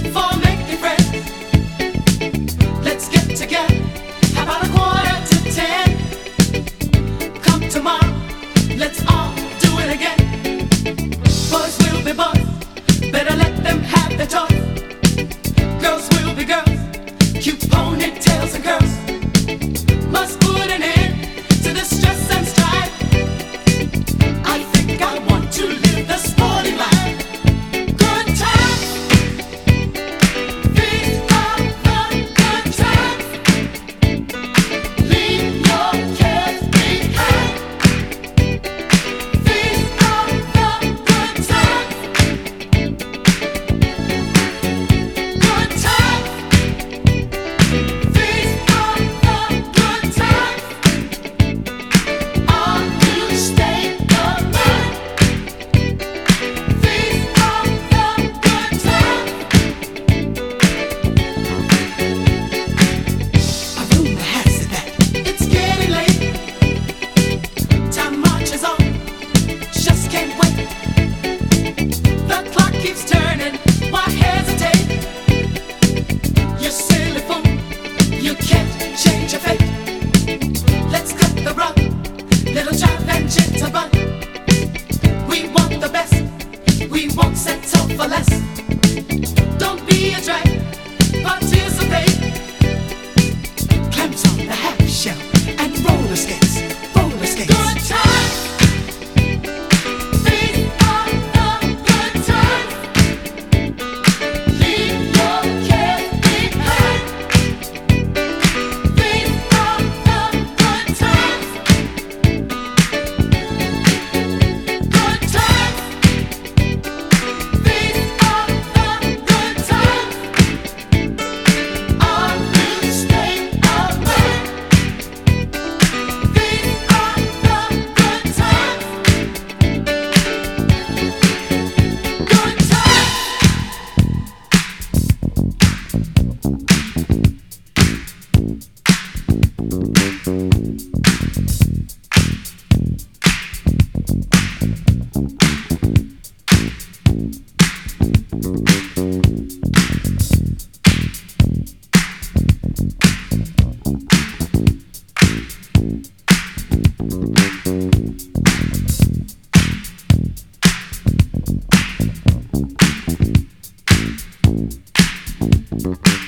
for making friends. Let's get together. How about a 9:45? Come tomorrow. Let's all do it again. Boys will be boys. Better let them have their choice. Girls will be girls. Cute ponytails and curls. Must put an end to the stress and strife. I think I want to live the sporty life. Good times. These are the good times. Leave your cares behind. These are the good times. Good times. These are the good times. Are you staying alive? These are the good times. A rumor has it that it's getting late. Time marches on, just can't wait. The clock keeps turning, why hesitate? You silly fool, you can't change your fate. Let's cut the rug, little jive and gentle bun. We want the best, we won't settle for less. Don't be a drag, participate. Clams on the half shell and roller skates, roller skates. Good times. These are the good times. Leave your cares behind. These are the good times. Good times. These are the good times. Are you staying alive? These are the good times. Good times.